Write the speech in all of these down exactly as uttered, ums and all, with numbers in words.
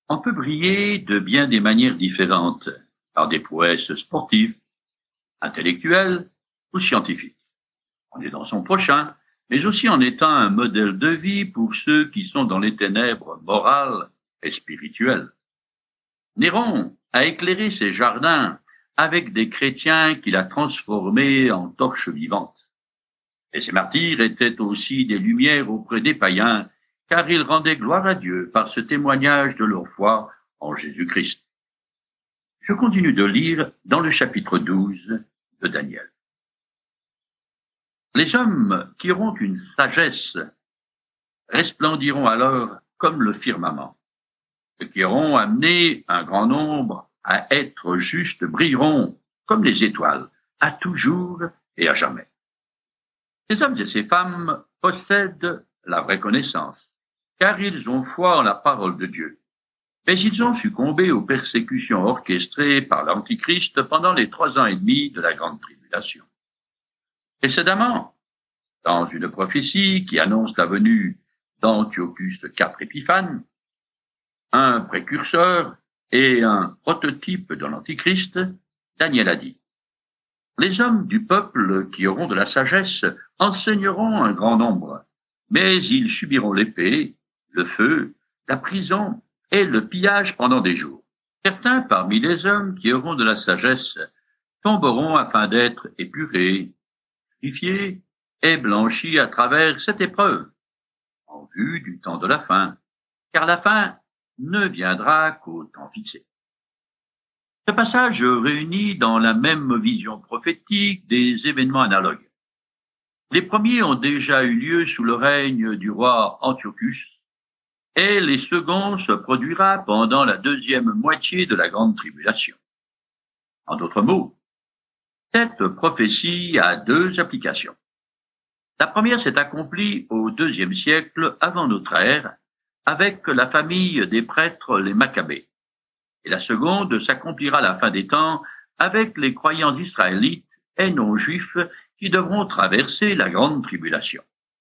On peut briller de bien des manières différentes, par des prouesses sportives, intellectuelles ou scientifiques. En aidant son prochain, mais aussi en étant un modèle de vie pour ceux qui sont dans les ténèbres morales et spirituelles. Néron a éclairé ses jardins avec des chrétiens qu'il a transformés en torches vivantes. Et ces martyrs étaient aussi des lumières auprès des païens, car ils rendaient gloire à Dieu par ce témoignage de leur foi en Jésus-Christ. Je continue de lire dans le chapitre douze de Daniel. Les hommes qui auront une sagesse resplendiront alors comme le firmament. Ceux qui auront amené un grand nombre à être justes brilleront comme les étoiles, à toujours et à jamais. Ces hommes et ces femmes possèdent la vraie connaissance, car ils ont foi en la parole de Dieu. Mais ils ont succombé aux persécutions orchestrées par l'Antichrist pendant les trois ans et demi de la Grande Tribulation. Précédemment, dans une prophétie qui annonce la venue d'Antiochus quatre Épiphane, un précurseur et un prototype de l'Antichrist, Daniel a dit: les hommes du peuple qui auront de la sagesse enseigneront un grand nombre, mais ils subiront l'épée, le feu, la prison et le pillage pendant des jours. Certains parmi les hommes qui auront de la sagesse tomberont afin d'être épurés, purifiés et blanchis à travers cette épreuve, en vue du temps de la fin, car la fin ne viendra qu'au temps fixé. Ce passage réunit dans la même vision prophétique des événements analogues. Les premiers ont déjà eu lieu sous le règne du roi Antiochus, et les seconds se produira pendant la deuxième moitié de la Grande Tribulation. En d'autres mots, cette prophétie a deux applications. La première s'est accomplie au deuxième siècle avant notre ère, avec la famille des prêtres les Maccabées. Et la seconde s'accomplira à la fin des temps avec les croyants israélites et non-juifs qui devront traverser la Grande Tribulation.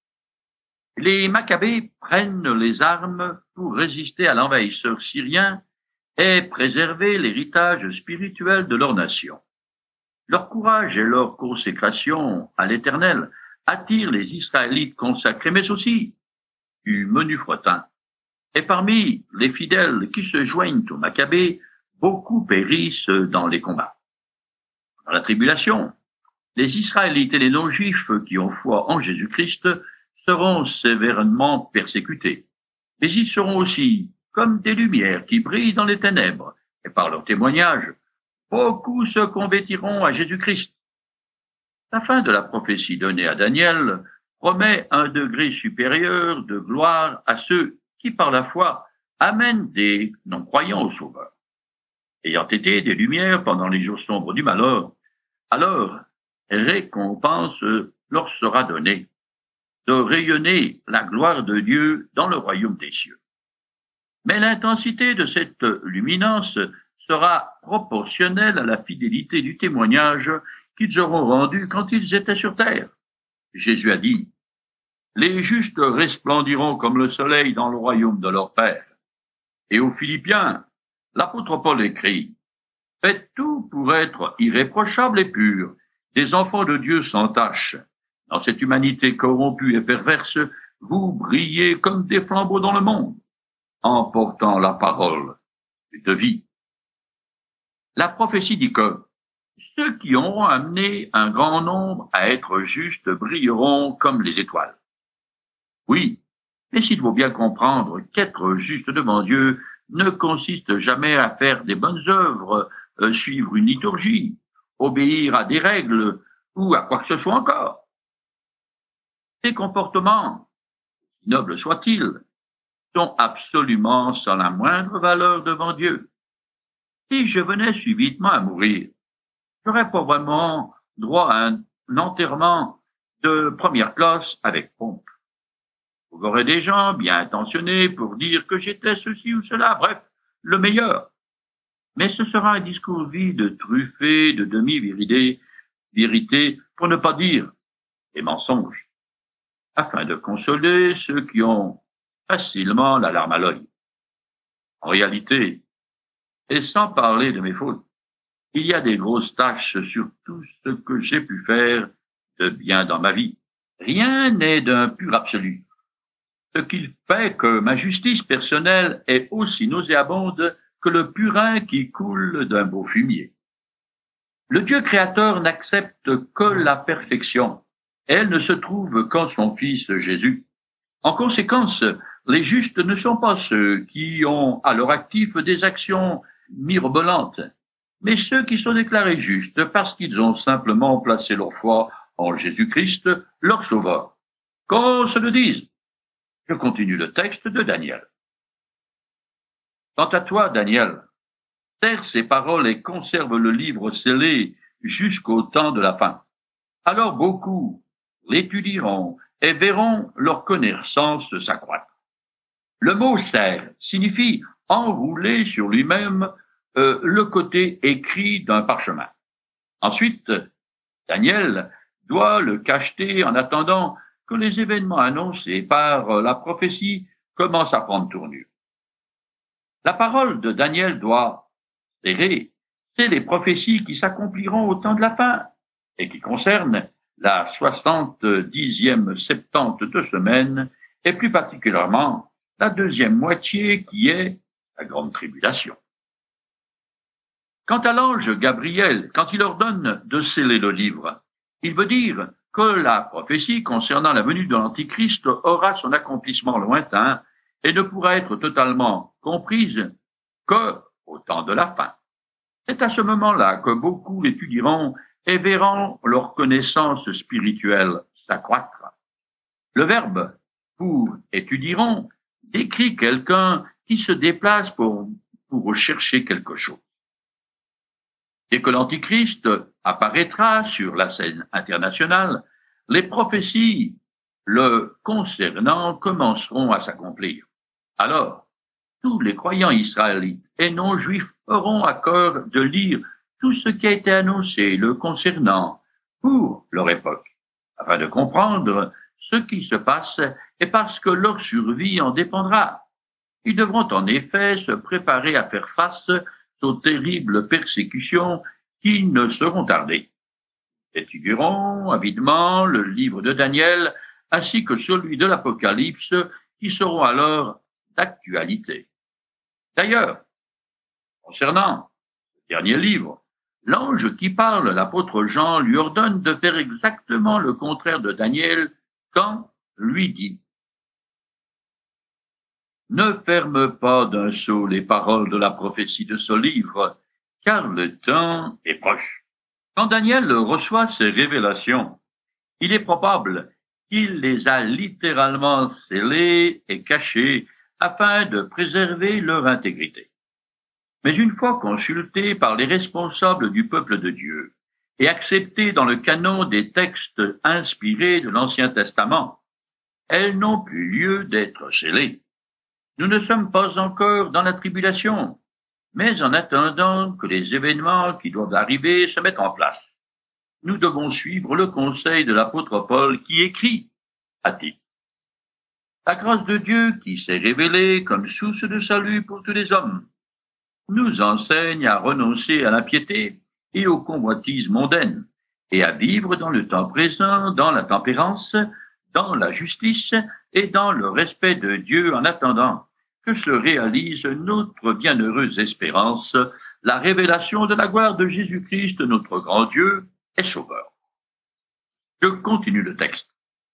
Les Maccabées prennent les armes pour résister à l'envahisseur syrien et préserver l'héritage spirituel de leur nation. Leur courage et leur consécration à l'Éternel attirent les Israélites consacrés, mais aussi du menu frottin. Et parmi les fidèles qui se joignent aux Maccabées, beaucoup périssent dans les combats. Dans la tribulation, les Israélites et les non-juifs qui ont foi en Jésus-Christ seront sévèrement persécutés. Mais ils seront aussi comme des lumières qui brillent dans les ténèbres, et par leur témoignage, beaucoup se convertiront à Jésus-Christ. La fin de la prophétie donnée à Daniel promet un degré supérieur de gloire à ceux qui, par la foi, amènent des non-croyants au Sauveur. Ayant été des lumières pendant les jours sombres du malheur, alors récompense leur sera donnée de rayonner la gloire de Dieu dans le royaume des cieux. Mais l'intensité de cette luminance sera proportionnelle à la fidélité du témoignage qu'ils auront rendu quand ils étaient sur terre. Jésus a dit: les justes resplendiront comme le soleil dans le royaume de leur Père. Et aux Philippiens, l'apôtre Paul écrit: faites tout pour être irréprochables et purs, des enfants de Dieu sans tache. Dans cette humanité corrompue et perverse, vous brillez comme des flambeaux dans le monde, en portant la parole de vie. La prophétie dit que ceux qui auront amené un grand nombre à être justes brilleront comme les étoiles. Oui, mais il faut bien comprendre qu'être juste devant Dieu ne consiste jamais à faire des bonnes œuvres, euh, suivre une liturgie, obéir à des règles ou à quoi que ce soit encore. Ces comportements, nobles soient-ils, sont absolument sans la moindre valeur devant Dieu. Si je venais subitement à mourir, j'aurais probablement droit à un enterrement de première classe avec pompe. Vous aurez des gens bien intentionnés pour dire que j'étais ceci ou cela, bref, le meilleur. Mais ce sera un discours vide, truffé de demi-vérités, vérités, pour ne pas dire des mensonges, afin de consoler ceux qui ont facilement la larme à l'œil. En réalité, et sans parler de mes fautes, il y a des grosses taches sur tout ce que j'ai pu faire de bien dans ma vie. Rien n'est d'un pur absolu. Ce qui fait que ma justice personnelle est aussi nauséabonde que le purin qui coule d'un beau fumier. Le Dieu créateur n'accepte que la perfection. Elle ne se trouve qu'en son Fils Jésus. En conséquence, les justes ne sont pas ceux qui ont à leur actif des actions mirobolantes, mais ceux qui sont déclarés justes parce qu'ils ont simplement placé leur foi en Jésus-Christ, leur Sauveur. Qu'on se le dise. Je continue le texte de Daniel. Quant à toi, Daniel, serre ces paroles et conserve le livre scellé jusqu'au temps de la fin. Alors beaucoup l'étudieront et verront leur connaissance s'accroître. Le mot serre signifie enrouler sur lui-même euh, le côté écrit d'un parchemin. Ensuite, Daniel doit le cacheter en attendant que les événements annoncés par la prophétie commencent à prendre tournure. La parole de Daniel doit serrer, c'est les prophéties qui s'accompliront au temps de la fin et qui concernent la soixante-dixième septante de semaine et plus particulièrement la deuxième moitié qui est la grande tribulation. Quant à l'ange Gabriel, quand il ordonne de sceller le livre, il veut dire que la prophétie concernant la venue de l'Antichrist aura son accomplissement lointain et ne pourra être totalement comprise que au temps de la fin. C'est à ce moment-là que beaucoup l'étudieront et verront leur connaissance spirituelle s'accroître. Le verbe pour étudieront décrit quelqu'un qui se déplace pour, pour chercher quelque chose. Dès que l'Antichrist apparaîtra sur la scène internationale, les prophéties le concernant commenceront à s'accomplir. Alors, tous les croyants israélites et non juifs auront à cœur de lire tout ce qui a été annoncé le concernant pour leur époque, afin de comprendre ce qui se passe et parce que leur survie en dépendra. Ils devront en effet se préparer à faire face aux terribles persécutions qui ne seront tardées. Étudieront avidement le livre de Daniel ainsi que celui de l'Apocalypse qui seront alors d'actualité. D'ailleurs, concernant le dernier livre, l'ange qui parle, l'apôtre Jean, lui ordonne de faire exactement le contraire de Daniel quand lui dit « Ne ferme pas d'un sceau les paroles de la prophétie de ce livre, car le temps est proche. » Quand Daniel reçoit ces révélations, il est probable qu'il les a littéralement scellées et cachées afin de préserver leur intégrité. Mais une fois consultées par les responsables du peuple de Dieu et acceptées dans le canon des textes inspirés de l'Ancien Testament, elles n'ont plus lieu d'être scellées. Nous ne sommes pas encore dans la tribulation, mais en attendant que les événements qui doivent arriver se mettent en place, nous devons suivre le conseil de l'apôtre Paul qui écrit à Tite. La grâce de Dieu qui s'est révélée comme source de salut pour tous les hommes nous enseigne à renoncer à l'impiété et aux convoitises mondaines et à vivre dans le temps présent, dans la tempérance, dans la justice et dans le respect de Dieu en attendant que se réalise notre bienheureuse espérance, la révélation de la gloire de Jésus-Christ, notre grand Dieu et Sauveur. Je continue le texte.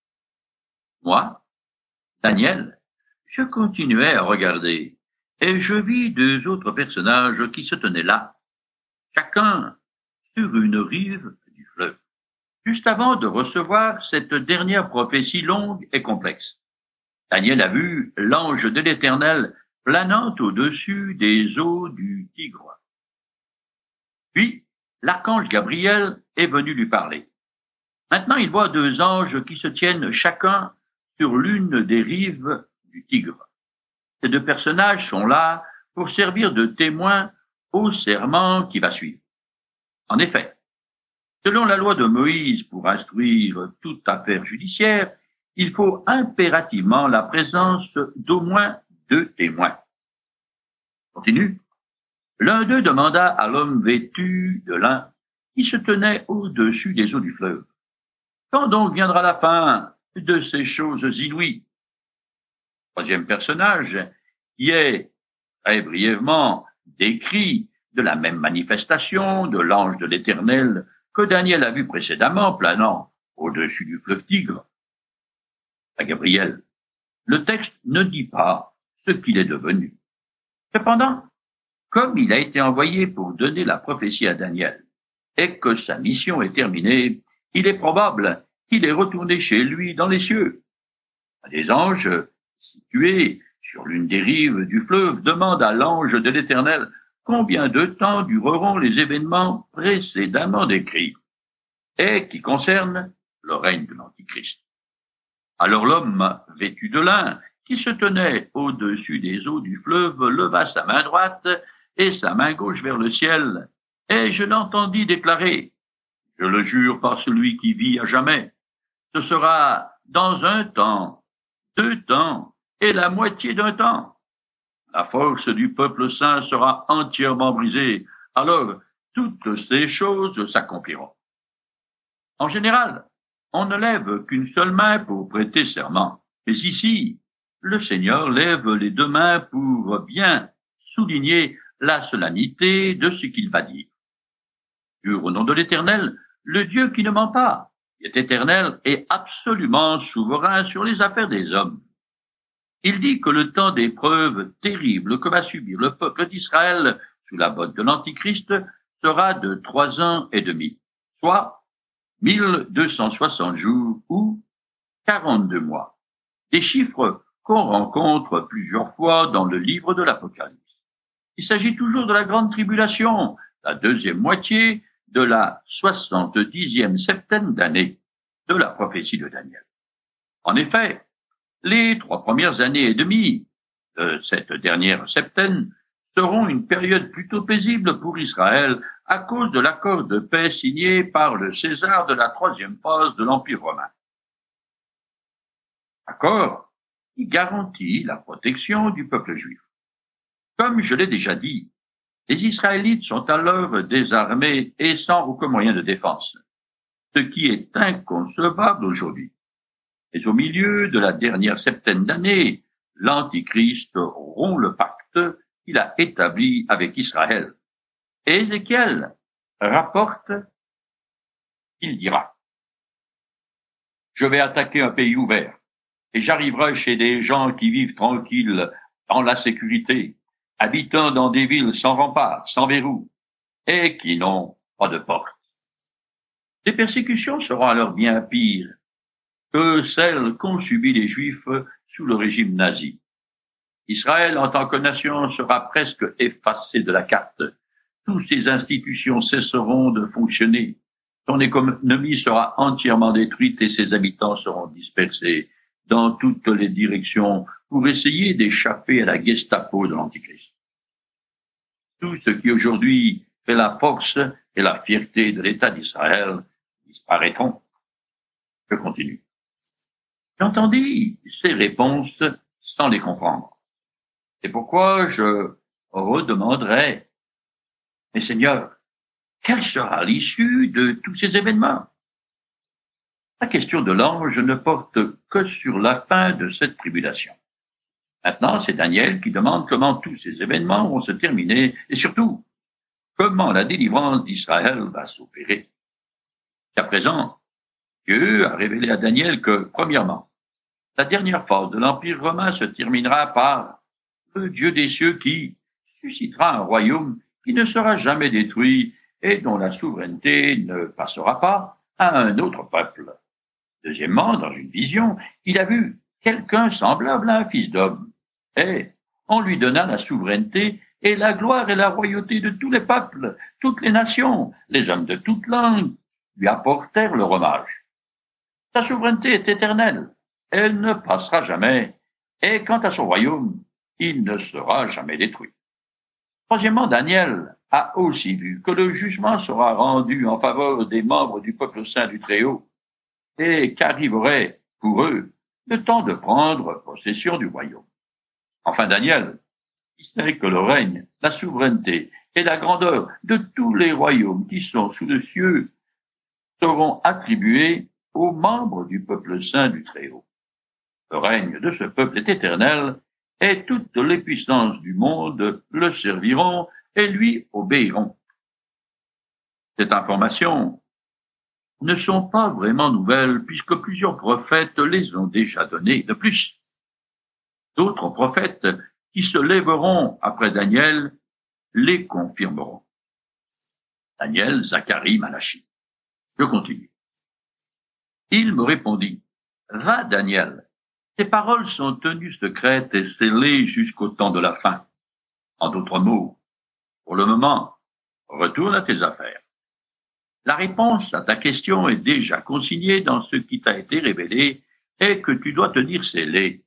Moi, Daniel, je continuais à regarder, et je vis deux autres personnages qui se tenaient là, chacun sur une rive du fleuve, juste avant de recevoir cette dernière prophétie longue et complexe. Daniel a vu l'ange de l'Éternel planant au-dessus des eaux du Tigre. Puis, l'archange Gabriel est venu lui parler. Maintenant, il voit deux anges qui se tiennent chacun sur l'une des rives du Tigre. Ces deux personnages sont là pour servir de témoins au serment qui va suivre. En effet, selon la loi de Moïse pour instruire toute affaire judiciaire, il faut impérativement la présence d'au moins deux témoins. Continue. L'un d'eux demanda à l'homme vêtu de lin qui se tenait au-dessus des eaux du fleuve: quand donc viendra la fin de ces choses inouïes? Troisième personnage, qui est très brièvement décrit de la même manifestation de l'ange de l'Éternel que Daniel a vu précédemment planant au-dessus du fleuve Tigre. À Gabriel, le texte ne dit pas ce qu'il est devenu. Cependant, comme il a été envoyé pour donner la prophétie à Daniel et que sa mission est terminée, il est probable qu'il est retourné chez lui dans les cieux. Des anges situés sur l'une des rives du fleuve demandent à l'ange de l'Éternel combien de temps dureront les événements précédemment décrits et qui concernent le règne de l'Antichrist. Alors l'homme vêtu de lin, qui se tenait au-dessus des eaux du fleuve, leva sa main droite et sa main gauche vers le ciel, et je l'entendis déclarer: je le jure par celui qui vit à jamais, ce sera dans un temps, deux temps et la moitié d'un temps. La force du peuple saint sera entièrement brisée, alors toutes ces choses s'accompliront. En général, on ne lève qu'une seule main pour prêter serment, mais ici, le Seigneur lève les deux mains pour bien souligner la solennité de ce qu'il va dire. Jure au nom de l'Éternel, le Dieu qui ne ment pas, qui est éternel et absolument souverain sur les affaires des hommes. Il dit que le temps d'épreuve terrible que va subir le peuple d'Israël sous la botte de l'Antichrist sera de trois ans et demi, soit mille deux cent soixante jours ou quarante-deux mois. Des chiffres qu'on rencontre plusieurs fois dans le livre de l'Apocalypse. Il s'agit toujours de la grande tribulation, la deuxième moitié de la soixante-dixième septaine d'année de la prophétie de Daniel. En effet, les trois premières années et demie de cette dernière septaine seront une période plutôt paisible pour Israël à cause de l'accord de paix signé par le César de la troisième phase de l'Empire romain. Accord qui garantit la protection du peuple juif. Comme je l'ai déjà dit, les Israélites sont alors désarmés et sans aucun moyen de défense, ce qui est inconcevable aujourd'hui. Mais au milieu de la dernière septaine d'années, l'Antichrist rompt le pacte qu'il a établi avec Israël. Et Ézéchiel rapporte qu'il dira: je vais attaquer un pays ouvert, et j'arriverai chez des gens qui vivent tranquilles dans la sécurité, habitant dans des villes sans remparts, sans verrous, et qui n'ont pas de porte. Les persécutions seront alors bien pires que celles qu'ont subies les Juifs sous le régime nazi. Israël, en tant que nation, sera presque effacé de la carte. Toutes ses institutions cesseront de fonctionner. Son économie sera entièrement détruite et ses habitants seront dispersés dans toutes les directions pour essayer d'échapper à la Gestapo de l'Antichrist. Tout ce qui aujourd'hui fait la force et la fierté de l'État d'Israël disparaîtront. Je continue. J'entendis ces réponses sans les comprendre. C'est pourquoi je redemanderai: mais Seigneur, quelle sera l'issue de tous ces événements? La question de l'ange ne porte que sur la fin de cette tribulation. Maintenant, c'est Daniel qui demande comment tous ces événements vont se terminer et surtout, comment la délivrance d'Israël va s'opérer. Jusqu'à présent, Dieu a révélé à Daniel que, premièrement, la dernière phase de l'Empire romain se terminera par le Dieu des cieux qui suscitera un royaume qui ne sera jamais détruit et dont la souveraineté ne passera pas à un autre peuple. Deuxièmement, dans une vision, il a vu quelqu'un semblable à un fils d'homme, et on lui donna la souveraineté et la gloire et la royauté de tous les peuples, toutes les nations, les hommes de toutes langues lui apportèrent leur hommage. Sa souveraineté est éternelle, elle ne passera jamais, et quant à son royaume, il ne sera jamais détruit. Troisièmement, Daniel a aussi vu que le jugement sera rendu en faveur des membres du peuple saint du Très-Haut, et qu'arriverait pour eux le temps de prendre possession du royaume. Enfin, Daniel si ce n'est que le règne, la souveraineté et la grandeur de tous les royaumes qui sont sous le cieux seront attribués aux membres du peuple saint du Très-Haut. Le règne de ce peuple est éternel, et toutes les puissances du monde le serviront et lui obéiront. Cette information ne sont pas vraiment nouvelles, puisque plusieurs prophètes les ont déjà données. De plus, d'autres prophètes qui se lèveront après Daniel les confirmeront. Daniel, Zacharie, Malachie. Je continue. Il me répondit, « Va, Daniel, tes paroles sont tenues secrètes et scellées jusqu'au temps de la fin. En d'autres mots, pour le moment, retourne à tes affaires. La réponse à ta question est déjà consignée dans ce qui t'a été révélé et que tu dois tenir scellé.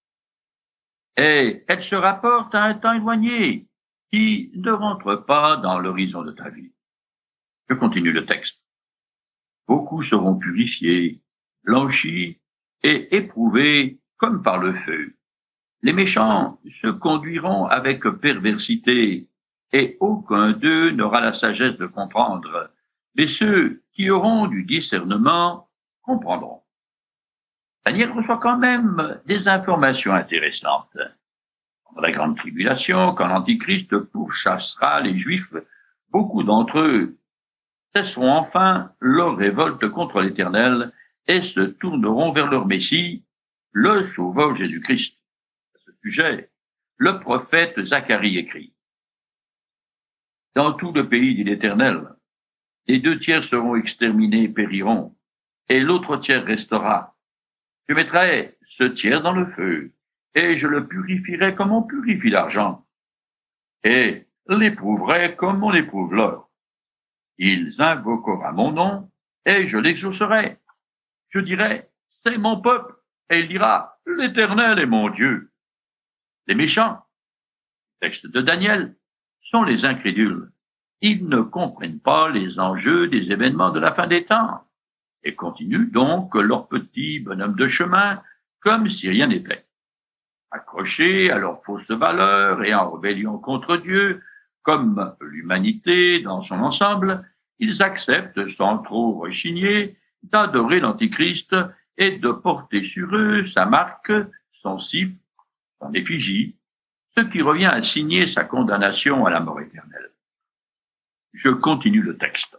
Et elle se rapporte à un temps éloigné qui ne rentre pas dans l'horizon de ta vie. » Je continue le texte. Beaucoup seront purifiés, blanchis et éprouvés comme par le feu. Les méchants se conduiront avec perversité et aucun d'eux n'aura la sagesse de comprendre. Mais ceux qui auront du discernement comprendront. Daniel reçoit quand même des informations intéressantes. Dans la grande tribulation, quand l'Antichrist pourchassera les Juifs, beaucoup d'entre eux cesseront enfin leur révolte contre l'Éternel et se tourneront vers leur Messie, le Sauveur Jésus-Christ. À ce sujet, le prophète Zacharie écrit, « Dans tout le pays dit l'Éternel, les deux tiers seront exterminés et périront, et l'autre tiers restera. Je mettrai ce tiers dans le feu, et je le purifierai comme on purifie l'argent, et l'éprouverai comme on éprouve l'or. Il invoquera mon nom, et je l'exaucerai. Je dirai, c'est mon peuple, et il dira, l'Éternel est mon Dieu. » Les méchants, texte de Daniel, sont les incrédules. Ils ne comprennent pas les enjeux des événements de la fin des temps et continuent donc leur petit bonhomme de chemin comme si rien n'était. Accrochés à leurs fausses valeurs et en rébellion contre Dieu, comme l'humanité dans son ensemble, ils acceptent sans trop rechigner d'adorer l'Antichrist et de porter sur eux sa marque, son signe, son effigie, ce qui revient à signer sa condamnation à la mort éternelle. Je continue le texte.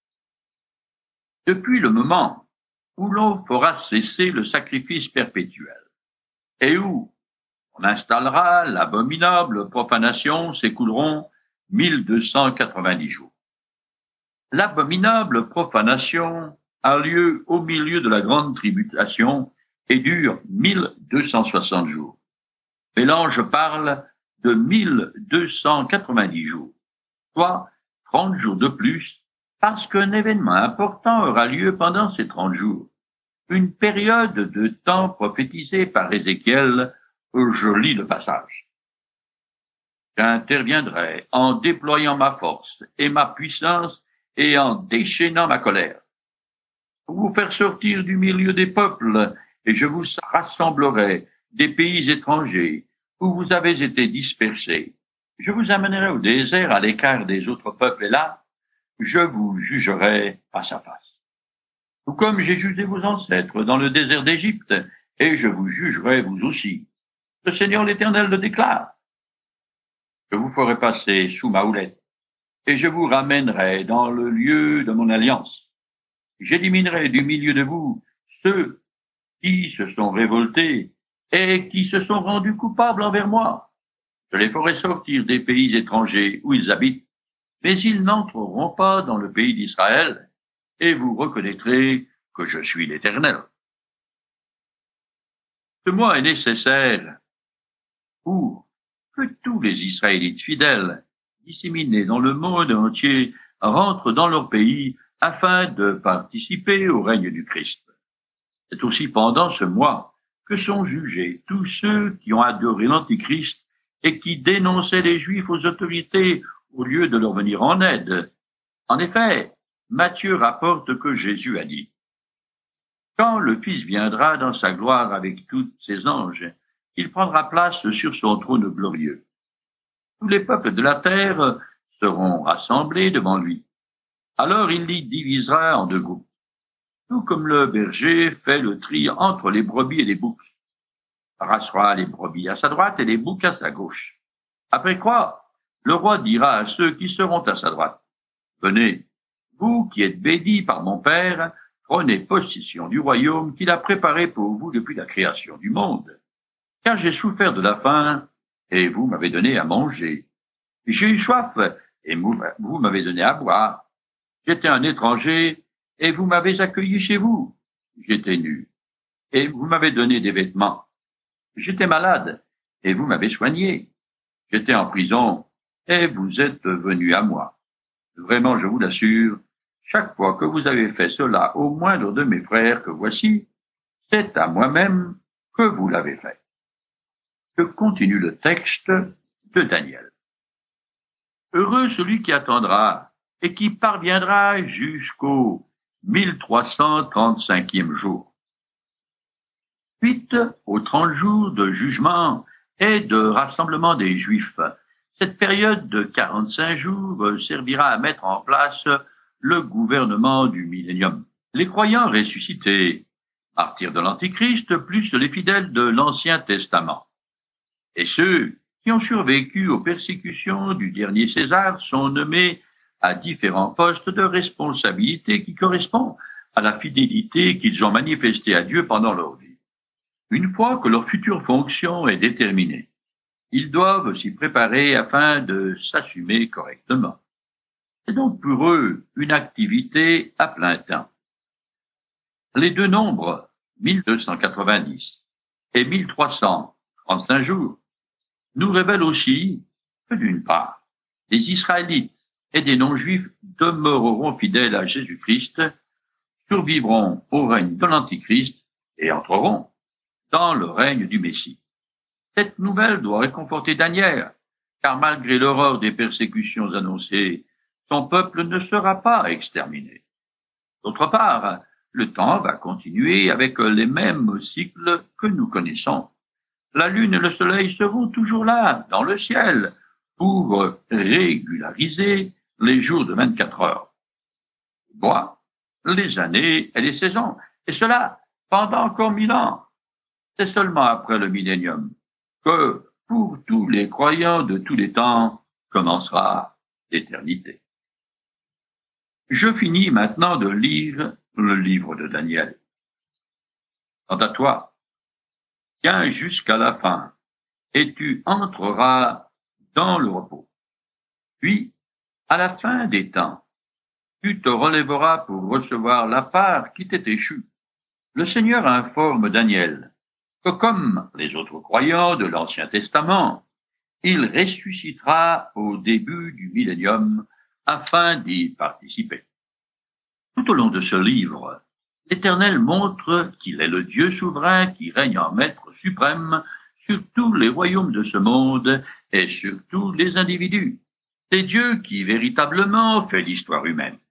Depuis le moment où l'on fera cesser le sacrifice perpétuel et où on installera l'abominable profanation, s'écouleront mille deux cent quatre-vingt-dix jours. L'abominable profanation a lieu au milieu de la grande tribulation et dure mille deux cent soixante jours. Mais l'ange parle de mille deux cent quatre-vingt-dix jours, soit trente jours de plus, parce qu'un événement important aura lieu pendant ces trente jours. Une période de temps prophétisée par Ézéchiel, je lis le passage. J'interviendrai en déployant ma force et ma puissance et en déchaînant ma colère, pour vous faire sortir du milieu des peuples, et je vous rassemblerai des pays étrangers où vous avez été dispersés. Je vous amènerai au désert à l'écart des autres peuples, et là, je vous jugerai face à face. Tout comme j'ai jugé vos ancêtres dans le désert d'Égypte, et je vous jugerai vous aussi. Le Seigneur l'Éternel le déclare. Je vous ferai passer sous ma houlette, et je vous ramènerai dans le lieu de mon alliance. J'éliminerai du milieu de vous ceux qui se sont révoltés et qui se sont rendus coupables envers moi. Je les ferai sortir des pays étrangers où ils habitent, mais ils n'entreront pas dans le pays d'Israël, et vous reconnaîtrez que je suis l'Éternel. Ce mois est nécessaire pour que tous les Israélites fidèles, disséminés dans le monde entier, rentrent dans leur pays afin de participer au règne du Christ. C'est aussi pendant ce mois que sont jugés tous ceux qui ont adoré l'Antichrist et qui dénonçaient les Juifs aux autorités au lieu de leur venir en aide. En effet, Matthieu rapporte que Jésus a dit, « Quand le Fils viendra dans sa gloire avec tous ses anges, il prendra place sur son trône glorieux. tous les peuples de la terre seront rassemblés devant lui. Alors il les divisera en deux groupes, tout comme le berger fait le tri entre les brebis et les boucs. Rassera les brebis à sa droite et les boucs à sa gauche. Après quoi, le roi dira à ceux qui seront à sa droite, venez, vous qui êtes bénis par mon Père, prenez possession du royaume qu'il a préparé pour vous depuis la création du monde. Car j'ai souffert de la faim, et vous m'avez donné à manger. J'ai eu soif, et vous m'avez donné à boire. J'étais un étranger, et vous m'avez accueilli chez vous. J'étais nu, et vous m'avez donné des vêtements. J'étais malade, et vous m'avez soigné. J'étais en prison, et vous êtes venus à moi. Vraiment, je vous l'assure, chaque fois que vous avez fait cela au moindre de mes frères que voici, c'est à moi-même que vous l'avez fait. Que continue le texte de Daniel. Heureux celui qui attendra et qui parviendra jusqu'au mille trois cent trente-cinquième jour. Suite aux trente jours de jugement et de rassemblement des Juifs, cette période de quarante-cinq jours servira à mettre en place le gouvernement du millénium. Les croyants ressuscités, martyrs de l'Antichrist, plus les fidèles de l'Ancien Testament. Et ceux qui ont survécu aux persécutions du dernier César sont nommés à différents postes de responsabilité qui correspondent à la fidélité qu'ils ont manifestée à Dieu pendant leur vie. Une fois que leur future fonction est déterminée, ils doivent s'y préparer afin de s'assumer correctement. C'est donc pour eux une activité à plein temps. Les deux nombres, mille deux cent quatre-vingt-dix et mille trois cent trente-cinq jours, nous révèlent aussi que d'une part, les Israélites et des non-juifs demeureront fidèles à Jésus-Christ, survivront au règne de l'Antichrist et entreront dans le règne du Messie. Cette nouvelle doit réconforter Daniel, car malgré l'horreur des persécutions annoncées, son peuple ne sera pas exterminé. D'autre part, le temps va continuer avec les mêmes cycles que nous connaissons. La lune et le soleil seront toujours là, dans le ciel, pour régulariser les jours de vingt-quatre heures. Moi, les années et les saisons, et cela pendant encore mille ans. C'est seulement après le millénium que, pour tous les croyants de tous les temps, commencera l'éternité. Je finis maintenant de lire le livre de Daniel. Quant à toi, tiens jusqu'à la fin, et tu entreras dans le repos. Puis, à la fin des temps, tu te relèveras pour recevoir la part qui t'est échue. Le Seigneur informe Daniel que comme les autres croyants de l'Ancien Testament, il ressuscitera au début du millénium afin d'y participer. Tout au long de ce livre, l'Éternel montre qu'il est le Dieu souverain qui règne en maître suprême sur tous les royaumes de ce monde et sur tous les individus. C'est Dieu qui véritablement fait l'histoire humaine.